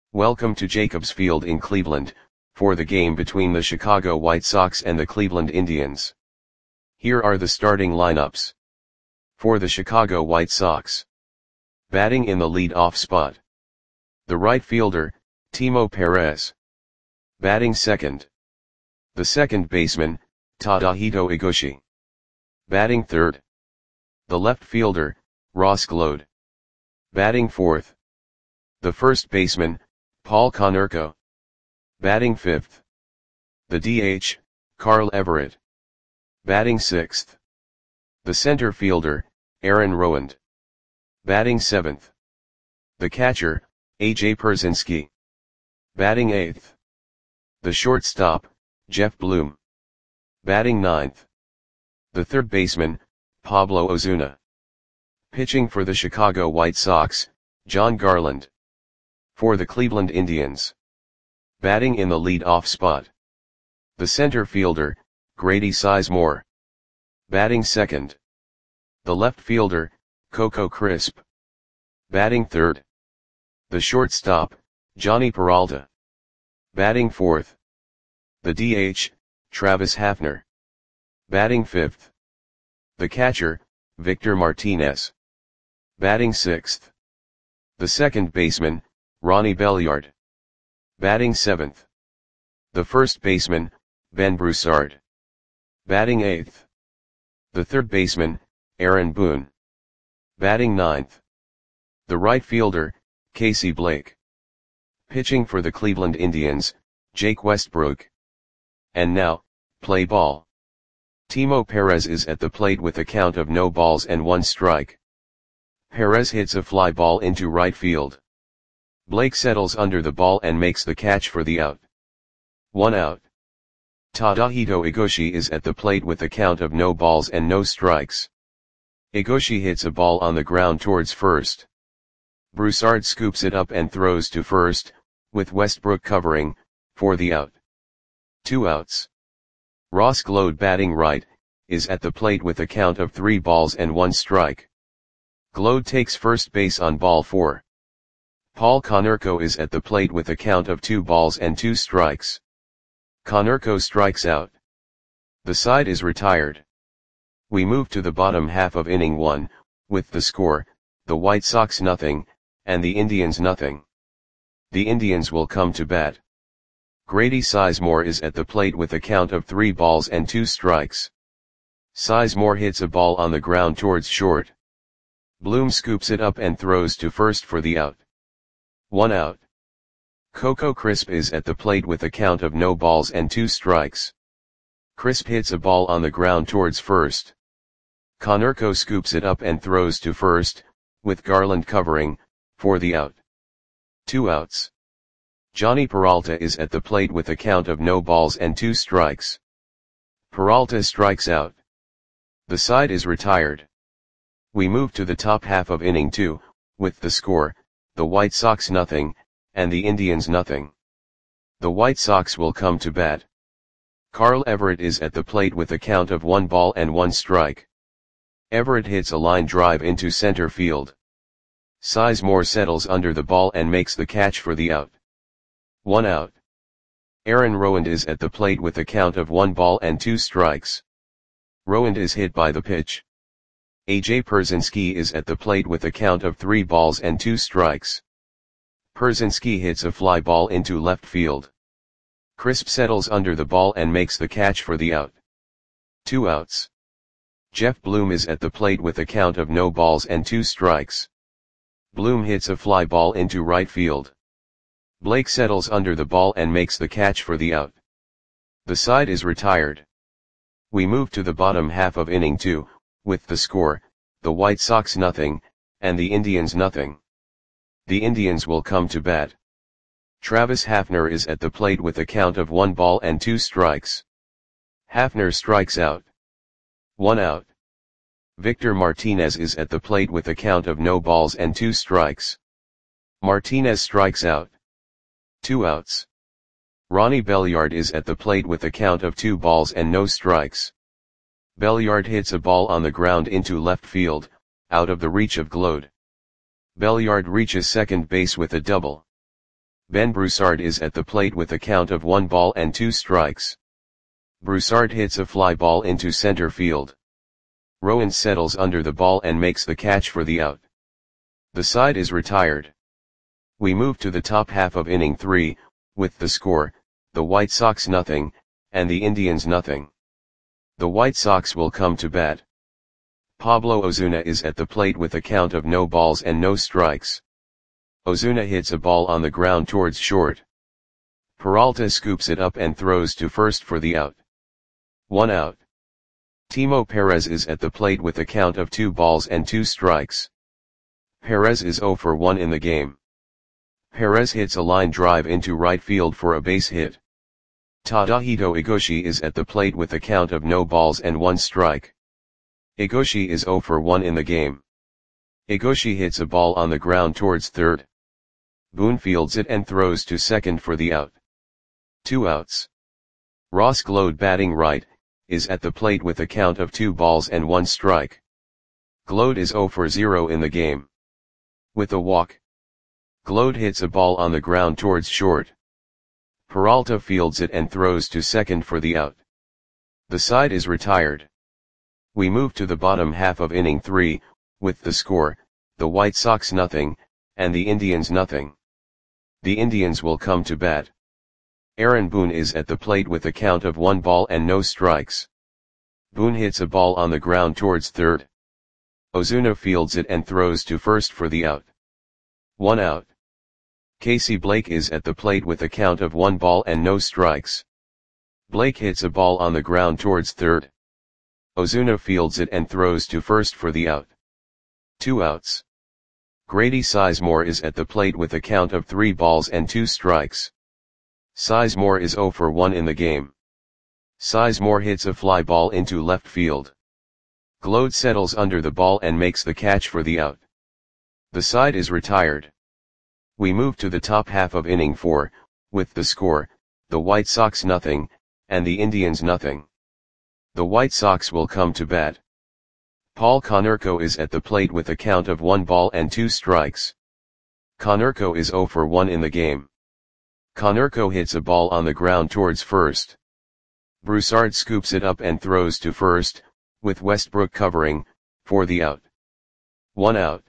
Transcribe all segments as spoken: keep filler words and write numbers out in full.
Welcome to Jacobs Field in Cleveland, for the game between the Chicago White Sox and the Cleveland Indians. Here are the starting lineups. For the Chicago White Sox. Batting in the lead-off spot. The right fielder, Timo Perez. Batting second. The second baseman, Tadahito Iguchi. Batting third. The left fielder, Ross Gload. Batting fourth. The first baseman, Paul Konerko. Batting fifth. The D H, Carl Everett. Batting sixth. The center fielder, Aaron Rowand. Batting seventh. The catcher, A J Pierzynski. Batting eighth. The shortstop, Jeff Bloom. Batting ninth. The third baseman, Pablo Ozuna. Pitching for the Chicago White Sox, Jon Garland. For the Cleveland Indians. Batting in the lead-off spot. The center fielder, Grady Sizemore. Batting second. The left fielder, Coco Crisp. Batting third. The shortstop, Jhonny Peralta. Batting fourth. The D H, Travis Hafner. Batting fifth. The catcher, Victor Martinez. Batting sixth. The second baseman, Ronnie Belliard. Batting seventh. The first baseman, Ben Broussard. Batting eighth. The third baseman, Aaron Boone. Batting ninth. The right fielder, Casey Blake. Pitching for the Cleveland Indians, Jake Westbrook. And now, play ball. Timo Perez is at the plate with a count of no balls and one strike. Perez hits a fly ball into right field. Blake settles under the ball and makes the catch for the out. One out. Tadahito Iguchi is at the plate with a count of no balls and no strikes. Iguchi hits a ball on the ground towards first. Broussard scoops it up and throws to first, with Westbrook covering, for the out. Two outs. Ross Gload, batting right, is at the plate with a count of three balls and one strike. Gload takes first base on ball four. Paul Konerko is at the plate with a count of two balls and two strikes. Konerko strikes out. The side is retired. We move to the bottom half of inning one, with the score, the White Sox nothing, and the Indians nothing. The Indians will come to bat. Grady Sizemore is at the plate with a count of three balls and two strikes. Sizemore hits a ball on the ground towards short. Bloom scoops it up and throws to first for the out. One out. Coco Crisp is at the plate with a count of no balls and two strikes. Crisp hits a ball on the ground towards first. Konerko scoops it up and throws to first, with Garland covering, for the out. Two outs. Jhonny Peralta is at the plate with a count of no balls and two strikes. Peralta strikes out. The side is retired. We move to the top half of inning two, with the score, the White Sox nothing, and the Indians nothing. The White Sox will come to bat. Carl Everett is at the plate with a count of one ball and one strike. Everett hits a line drive into center field. Sizemore settles under the ball and makes the catch for the out. One out. Aaron Rowand is at the plate with a count of one ball and two strikes. Rowand is hit by the pitch. A J Pierzynski is at the plate with a count of three balls and two strikes. Pierzynski hits a fly ball into left field. Crisp settles under the ball and makes the catch for the out. Two outs. Jeff Bloom is at the plate with a count of no balls and two strikes. Bloom hits a fly ball into right field. Blake settles under the ball and makes the catch for the out. The side is retired. We move to the bottom half of inning two, with the score, the White Sox nothing, and the Indians nothing. The Indians will come to bat. Travis Hafner is at the plate with a count of one ball and two strikes. Hafner strikes out. One out. Victor Martinez is at the plate with a count of no balls and two strikes. Martinez strikes out. Two outs. Ronnie Belliard is at the plate with a count of two balls and no strikes. Belliard hits a ball on the ground into left field, out of the reach of Gload. Belliard reaches second base with a double. Ben Broussard is at the plate with a count of one ball and two strikes. Broussard hits a fly ball into center field. Rowan settles under the ball and makes the catch for the out. The side is retired. We move to the top half of inning three, with the score, the White Sox nothing, and the Indians nothing. The White Sox will come to bat. Pablo Ozuna is at the plate with a count of no balls and no strikes. Ozuna hits a ball on the ground towards short. Peralta scoops it up and throws to first for the out. One out. Timo Perez is at the plate with a count of two balls and two strikes. Perez is zero for one in the game. Perez hits a line drive into right field for a base hit. Tadahito Igoshi is at the plate with a count of no balls and one strike. Igoshi is zero for one in the game. Igoshi hits a ball on the ground towards third. Boone fields it and throws to second for the out. Two outs. Ross Glode, batting right, is at the plate with a count of two balls and one strike. Glode is zero for zero in the game. With a walk. Glode hits a ball on the ground towards short. Peralta fields it and throws to second for the out. The side is retired. We move to the bottom half of inning three, with the score, the White Sox nothing, and the Indians nothing. The Indians will come to bat. Aaron Boone is at the plate with a count of one ball and no strikes. Boone hits a ball on the ground towards third. Ozuna fields it and throws to first for the out. One out. Casey Blake is at the plate with a count of one ball and no strikes. Blake hits a ball on the ground towards third. Ozuna fields it and throws to first for the out. Two outs. Grady Sizemore is at the plate with a count of three balls and two strikes. Sizemore is zero for one in the game. Sizemore hits a fly ball into left field. Glode settles under the ball and makes the catch for the out. The side is retired. We move to the top half of inning four, with the score, the White Sox nothing, and the Indians nothing. The White Sox will come to bat. Paul Konerko is at the plate with a count of one ball and two strikes. Konerko is zero for one in the game. Konerko hits a ball on the ground towards first. Broussard scoops it up and throws to first, with Westbrook covering, for the out. One out.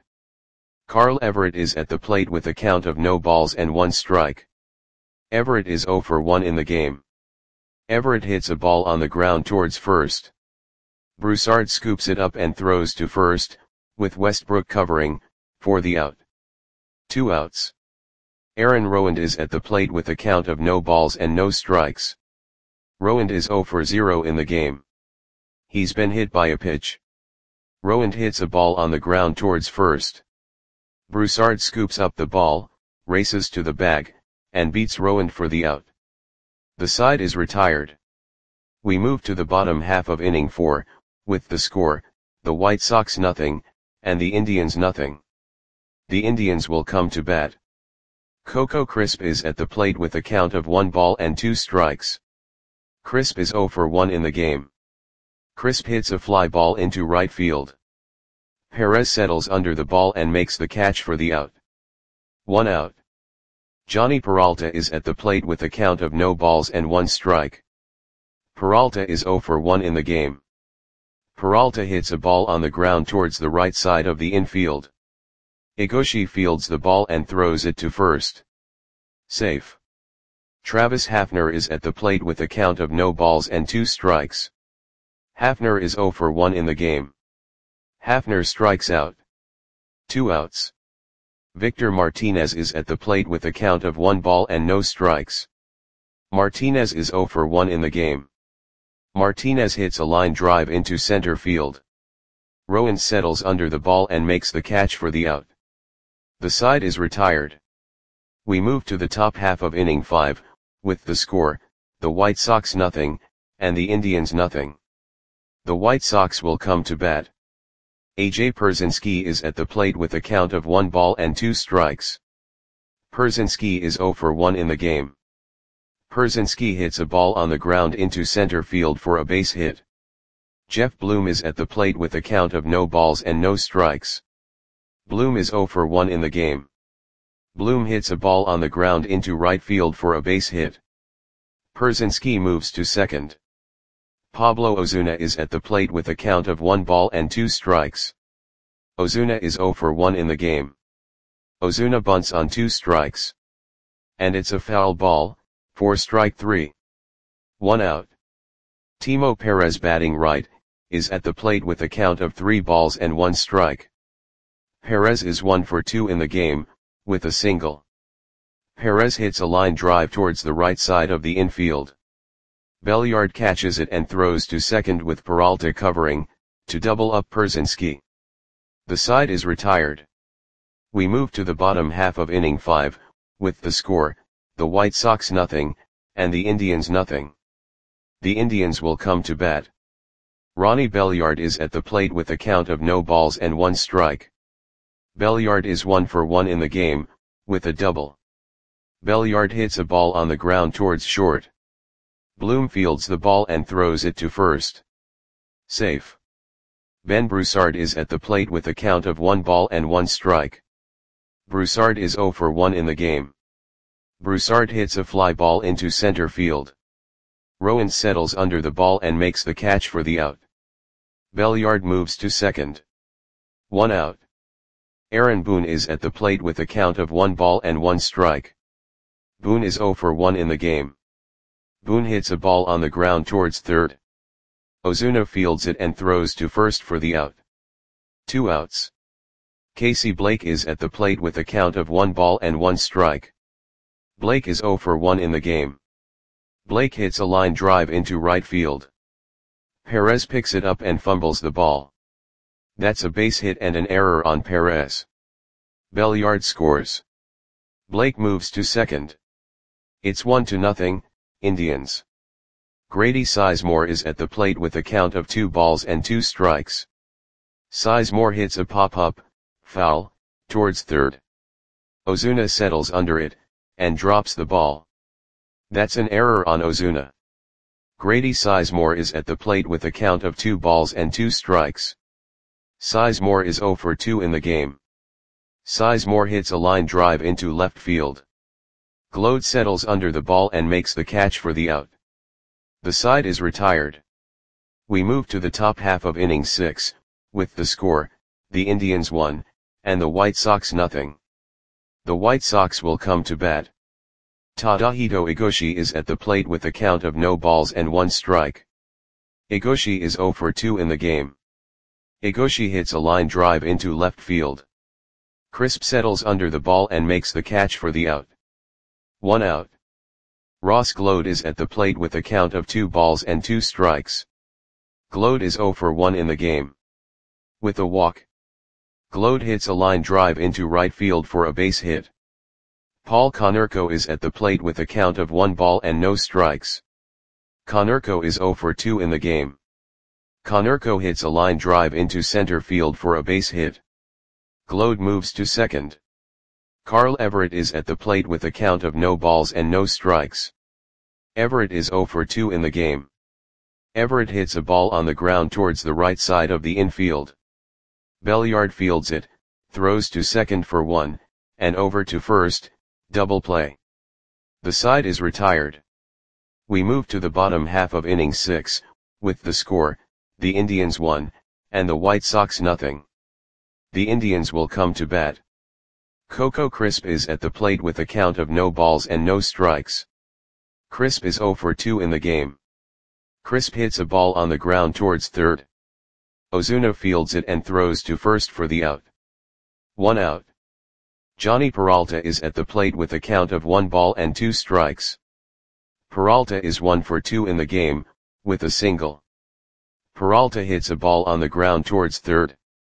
Carl Everett is at the plate with a count of no balls and one strike. Everett is zero for one in the game. Everett hits a ball on the ground towards first. Broussard scoops it up and throws to first, with Westbrook covering, for the out. Two outs. Aaron Rowand is at the plate with a count of no balls and no strikes. Rowand is zero for zero in the game. He's been hit by a pitch. Rowand hits a ball on the ground towards first. Broussard scoops up the ball, races to the bag, and beats Rowand for the out. The side is retired. We move to the bottom half of inning four, with the score, the White Sox nothing, and the Indians nothing. The Indians will come to bat. Coco Crisp is at the plate with a count of one ball and two strikes. Crisp is zero for one in the game. Crisp hits a fly ball into right field. Perez settles under the ball and makes the catch for the out. One out. Johnny Peralta is at the plate with a count of no balls and one strike. Peralta is zero for one in the game. Peralta hits a ball on the ground towards the right side of the infield. Igoshi fields the ball and throws it to first. Safe. Travis Hafner is at the plate with a count of no balls and two strikes. Hafner is zero for one in the game. Hafner strikes out. Two outs. Victor Martinez is at the plate with a count of one ball and no strikes. Martinez is zero for one in the game. Martinez hits a line drive into center field. Rowand settles under the ball and makes the catch for the out. The side is retired. We move to the top half of inning five, with the score, the White Sox nothing, and the Indians nothing. The White Sox will come to bat. A J Pierzynski is at the plate with a count of one ball and two strikes. Pierzynski is zero for one in the game. Pierzynski hits a ball on the ground into center field for a base hit. Jeff Bloom is at the plate with a count of no balls and no strikes. Bloom is zero for one in the game. Bloom hits a ball on the ground into right field for a base hit. Pierzynski moves to second. Pablo Ozuna is at the plate with a count of one ball and two strikes. Ozuna is zero for one in the game. Ozuna bunts on two strikes. And it's a foul ball, for strike three. One out. Timo Perez, batting right, is at the plate with a count of three balls and one strike. Perez is one for two in the game, with a single. Perez hits a line drive towards the right side of the infield. Belliard catches it and throws to second with Peralta covering, to double up Pierzynski. The side is retired. We move to the bottom half of inning five, with the score, the White Sox nothing, and the Indians nothing. The Indians will come to bat. Ronnie Belliard is at the plate with a count of no balls and one strike. Belliard is one for one in the game, with a double. Belliard hits a ball on the ground towards short. Bloom fields the ball and throws it to first. Safe. Ben Broussard is at the plate with a count of one ball and one strike. Broussard is zero for one in the game. Broussard hits a fly ball into center field. Rowan settles under the ball and makes the catch for the out. Belliard moves to second. One out. Aaron Boone is at the plate with a count of one ball and one strike. Boone is zero for one in the game. Boone hits a ball on the ground towards third. Ozuna fields it and throws to first for the out. Two outs. Casey Blake is at the plate with a count of one ball and one strike. Blake is zero for one in the game. Blake hits a line drive into right field. Perez picks it up and fumbles the ball. That's a base hit and an error on Perez. Belliard scores. Blake moves to second. It's one to nothing, Indians. Grady Sizemore is at the plate with a count of two balls and two strikes. Sizemore hits a pop-up, foul, towards third. Ozuna settles under it, and drops the ball. That's an error on Ozuna. Grady Sizemore is at the plate with a count of two balls and two strikes. Sizemore is zero for two in the game. Sizemore hits a line drive into left field. Glode settles under the ball and makes the catch for the out. The side is retired. We move to the top half of inning six, with the score, the Indians one, and the White Sox nothing. The White Sox will come to bat. Tadahito Igoshi is at the plate with a count of no balls and one strike. Igoshi is zero for two in the game. Igoshi hits a line drive into left field. Crisp settles under the ball and makes the catch for the out. One out. Ross Glode is at the plate with a count of two balls and two strikes. Glode is zero for one in the game. With a walk. Glode hits a line drive into right field for a base hit. Paul Konerko is at the plate with a count of one ball and no strikes. Konerko is zero for two in the game. Konerko hits a line drive into center field for a base hit. Glode moves to second. Carl Everett is at the plate with a count of no balls and no strikes. Everett is zero for two in the game. Everett hits a ball on the ground towards the right side of the infield. Belliard fields it, throws to second for one, and over to first, double play. The side is retired. We move to the bottom half of inning six, with the score, the Indians one, and the White Sox nothing. The Indians will come to bat. Coco Crisp is at the plate with a count of no balls and no strikes. Crisp is zero for two in the game. Crisp hits a ball on the ground towards third. Ozuna fields it and throws to first for the out. One out. Johnny Peralta is at the plate with a count of one ball and two strikes. Peralta is one for two in the game, with a single. Peralta hits a ball on the ground towards third.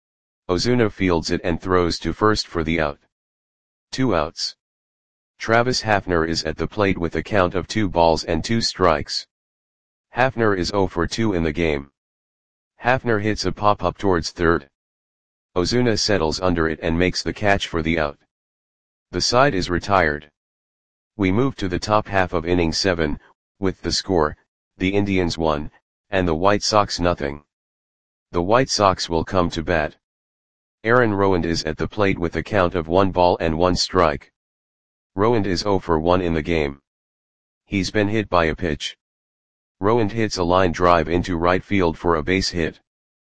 Ozuna fields it and throws to first for the out. Two outs. Travis Hafner is at the plate with a count of two balls and two strikes. Hafner is zero for two in the game. Hafner hits a pop-up towards third. Ozuna settles under it and makes the catch for the out. The side is retired. We move to the top half of inning seven, with the score, the Indians one, and the White Sox nothing. The White Sox will come to bat. Aaron Rowand is at the plate with a count of one ball and one strike. Rowand is zero for one in the game. He's been hit by a pitch. Rowand hits a line drive into right field for a base hit.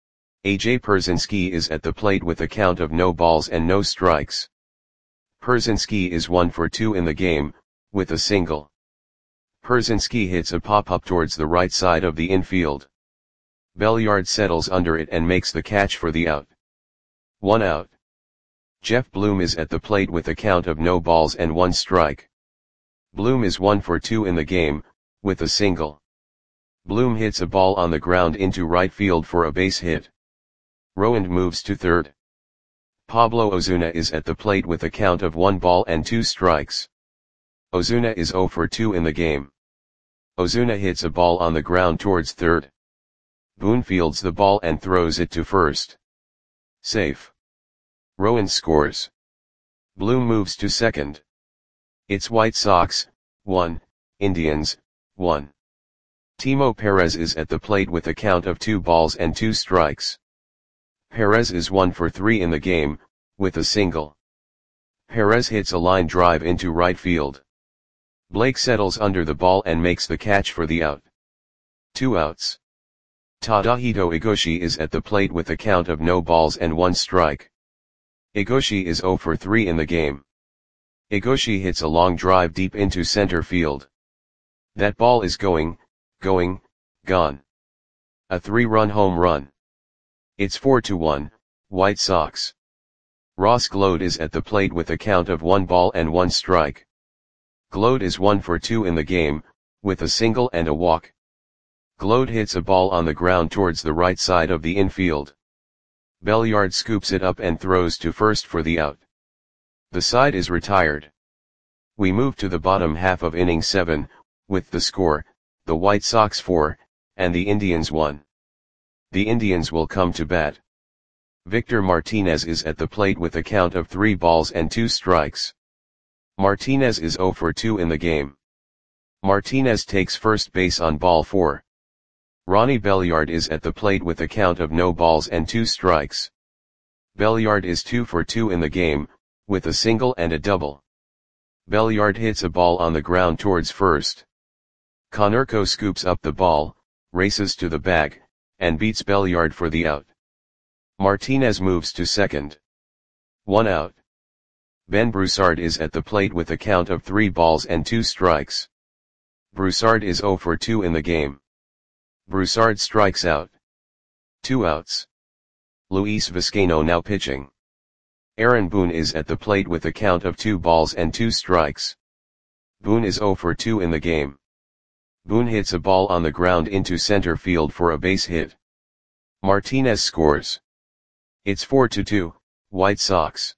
A J Pierzynski is at the plate with a count of no balls and no strikes. Pierzynski is one for two in the game, with a single. Pierzynski hits a pop-up towards the right side of the infield. Belliard settles under it and makes the catch for the out. One out. Jeff Bloom is at the plate with a count of no balls and one strike. Bloom is one for two in the game, with a single. Bloom hits a ball on the ground into right field for a base hit. Rowand moves to third. Pablo Ozuna is at the plate with a count of one ball and two strikes. Ozuna is zero for two in the game. Ozuna hits a ball on the ground towards third. Boone fields the ball and throws it to first. Safe. Rowand scores. Bloom moves to second. It's White Sox, one, Indians, one. Timo Perez is at the plate with a count of two balls and two strikes. Perez is one for three in the game, with a single. Perez hits a line drive into right field. Blake settles under the ball and makes the catch for the out. Two outs. Tadahito Igoshi is at the plate with a count of no balls and one strike. Igoshi is zero for three in the game. Igoshi hits a long drive deep into center field. That ball is going, going, gone. A three-run home run. It's four to one, White Sox. Ross Gload is at the plate with a count of one ball and one strike. Gload is one for two in the game, with a single and a walk. Gload hits a ball on the ground towards the right side of the infield. Belliard scoops it up and throws to first for the out. The side is retired. We move to the bottom half of inning seven, with the score, the White Sox four, and the Indians one. The Indians will come to bat. Victor Martinez is at the plate with a count of three balls and two strikes. Martinez is zero for two in the game. Martinez takes first base on ball four. Ronnie Belliard is at the plate with a count of no balls and two strikes. Belliard is two for two in the game, with a single and a double. Belliard hits a ball on the ground towards first. Konerko scoops up the ball, races to the bag, and beats Belliard for the out. Martinez moves to second. One out. Ben Broussard is at the plate with a count of three balls and two strikes. Broussard is zero for two in the game. Broussard strikes out. Two outs. Luis Vizcaino now pitching. Aaron Boone is at the plate with a count of two balls and two strikes. Boone is zero for two in the game. Boone hits a ball on the ground into center field for a base hit. Martinez scores. It's four to two, White Sox.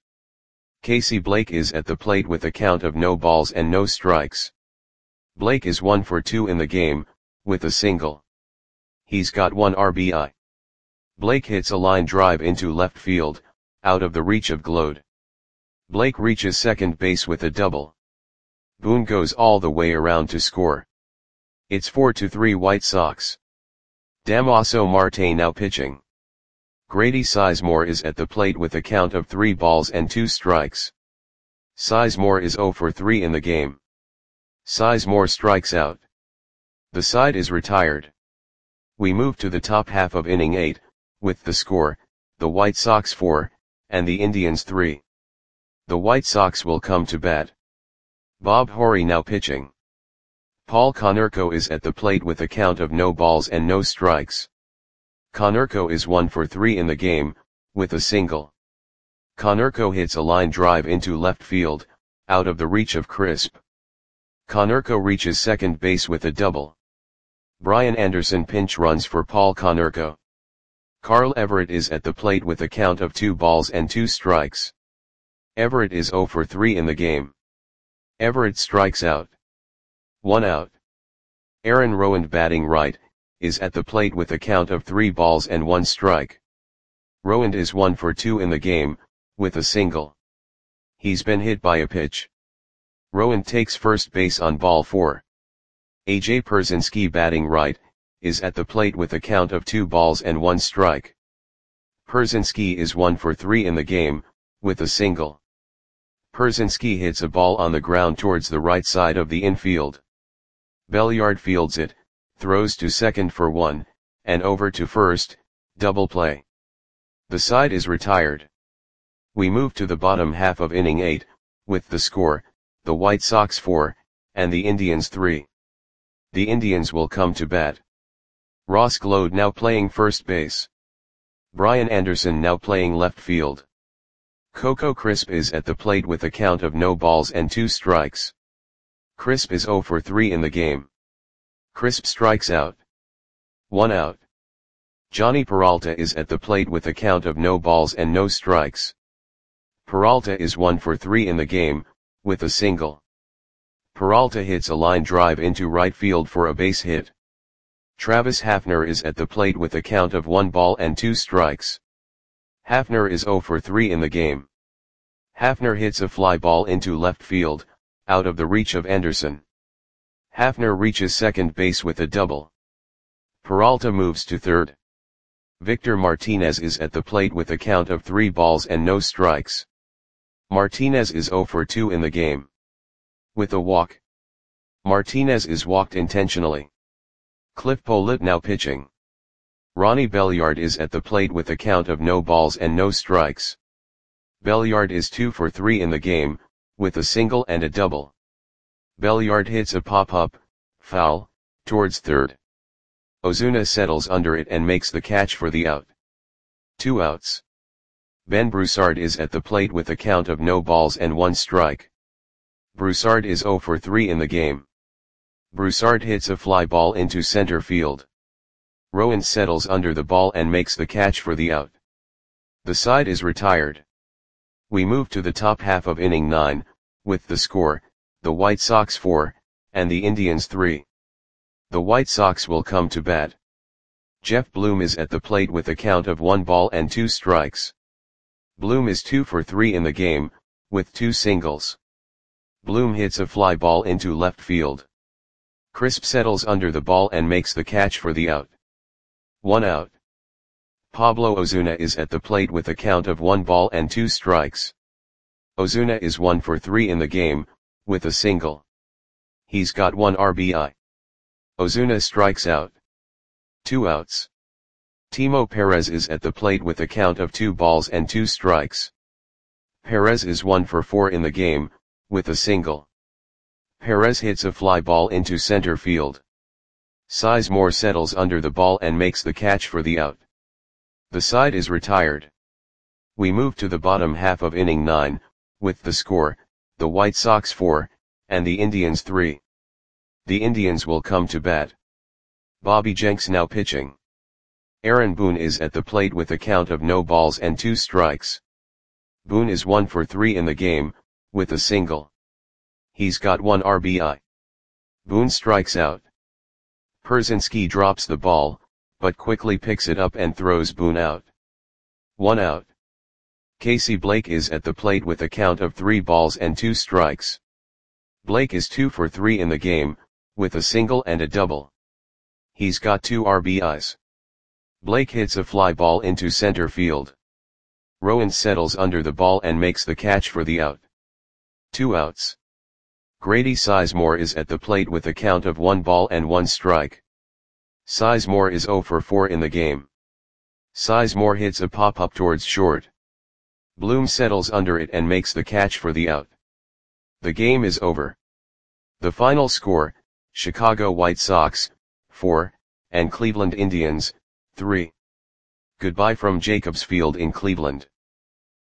Casey Blake is at the plate with a count of no balls and no strikes. Blake is one for two in the game, with a single. He's got one R B I. Blake hits a line drive into left field, out of the reach of Gload. Blake reaches second base with a double. Boone goes all the way around to score. It's four to three White Sox. Damaso Marte now pitching. Grady Sizemore is at the plate with a count of three balls and two strikes. Sizemore is zero for three in the game. Sizemore strikes out. The side is retired. We move to the top half of inning eight, with the score, the White Sox four, and the Indians three. The White Sox will come to bat. Bob Horry now pitching. Paul Konerko is at the plate with a count of no balls and no strikes. Konerko is one for three in the game, with a single. Konerko hits a line drive into left field, out of the reach of Crisp. Konerko reaches second base with a double. Brian Anderson pinch runs for Paul Konerko. Carl Everett is at the plate with a count of two balls and two strikes. Everett is zero for three in the game. Everett strikes out. One out. Aaron Rowand batting right, is at the plate with a count of three balls and one strike. Rowand is one for two in the game, with a single. He's been hit by a pitch. Rowand takes first base on ball four. A J Pierzynski batting right, is at the plate with a count of two balls and one strike. Pierzynski is one for three in the game, with a single. Pierzynski hits a ball on the ground towards the right side of the infield. Belliard fields it, throws to second for one, and over to first, double play. The side is retired. We move to the bottom half of inning eight, with the score, the White Sox four, and the Indians three. The Indians will come to bat. Ross Glode now playing first base. Brian Anderson now playing left field. Coco Crisp is at the plate with a count of no balls and two strikes. Crisp is zero for three in the game. Crisp strikes out. One out. Johnny Peralta is at the plate with a count of no balls and no strikes. Peralta is one for three in the game, with a single. Peralta hits a line drive into right field for a base hit. Travis Hafner is at the plate with a count of one ball and two strikes. Hafner is zero for three in the game. Hafner hits a fly ball into left field, out of the reach of Anderson. Hafner reaches second base with a double. Peralta moves to third. Victor Martinez is at the plate with a count of three balls and no strikes. Martinez is zero for two in the game. With a walk. Martinez is walked intentionally. Cliff Pollitt now pitching. Ronnie Belliard is at the plate with a count of no balls and no strikes. Belliard is two for three in the game, with a single and a double. Belliard hits a pop-up, foul, towards third. Ozuna settles under it and makes the catch for the out. Two outs. Ben Broussard is at the plate with a count of no balls and one strike. Broussard is zero for three in the game. Broussard hits a fly ball into center field. Rowan settles under the ball and makes the catch for the out. The side is retired. We move to the top half of inning nine, with the score, the White Sox four, and the Indians three. The White Sox will come to bat. Jeff Bloom is at the plate with a count of one ball and two strikes. Bloom is two for three in the game, with two singles. Bloom hits a fly ball into left field. Crisp settles under the ball and makes the catch for the out. One out. Pablo Ozuna is at the plate with a count of one ball and two strikes. Ozuna is one for three in the game, with a single. He's got one R B I. Ozuna strikes out. Two outs. Timo Perez is at the plate with a count of two balls and two strikes. Perez is one for four in the game, with a single. Perez hits a fly ball into center field. Sizemore settles under the ball and makes the catch for the out. The side is retired. We move to the bottom half of inning nine, with the score, the White Sox four, and the Indians three. The Indians will come to bat. Bobby Jenks now pitching. Aaron Boone is at the plate with a count of no balls and two strikes. Boone is one for three in the game, with a single. He's got one R B I. Boone strikes out. Pierzynski drops the ball, but quickly picks it up and throws Boone out. One out. Casey Blake is at the plate with a count of three balls and two strikes. Blake is two for three in the game, with a single and a double. He's got two R B Is. Blake hits a fly ball into center field. Rowan settles under the ball and makes the catch for the out. Two outs. Grady Sizemore is at the plate with a count of one ball and one strike. Sizemore is zero for four in the game. Sizemore hits a pop-up towards short. Bloom settles under it and makes the catch for the out. The game is over. The final score, Chicago White Sox, four, and Cleveland Indians, three. Goodbye from Jacobs Field in Cleveland.